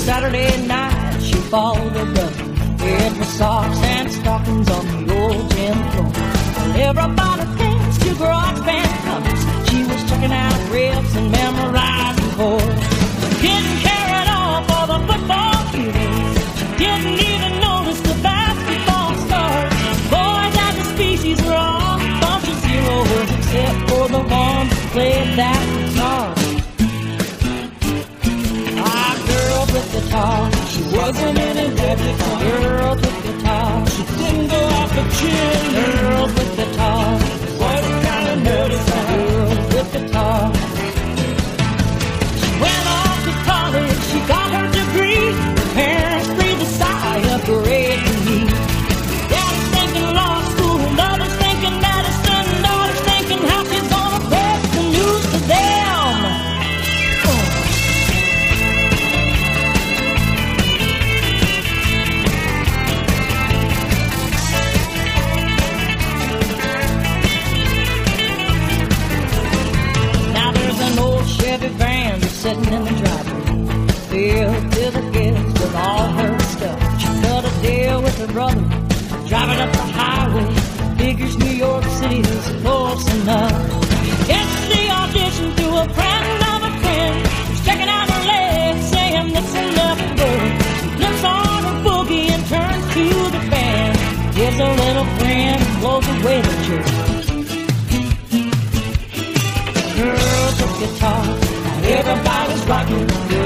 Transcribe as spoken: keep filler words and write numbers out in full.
Saturday night she followed her brother in her socks and stockings on the old gym floor. Well, everybody thinks to garage band covers. She was checking out riffs and memorizing chords. Didn't care at all for the football heroes. Didn't even notice the basketball stars. Boys as a species were all a bunch of zeros, except for the ones who played that guitar. Ah, girls with guitar, she wasn't any better. Girls with guitar, she didn't go off the chin. Girls with guitar, what kind of nerdy girls with guitar. She went off to college, she got her degree. Her parents breathed a sigh of great relief. Daddy's thinking law school, mother's thinking medicine, daughter's thinking how she's gonna break the news to them. Oh. Now there's an old Chevy van just sitting in the driveway, filled to the gills with all her stuff. She cut a deal with her brother, driving up the highway. Figures New York City is close enough. Gets the audition through a friend of a friend. She's checking out her legs, saying this enough good. She flips on her boogie and turns to the band. Gives a little grin, blows away the jerk. Girls with guitar, now everybody's rocking.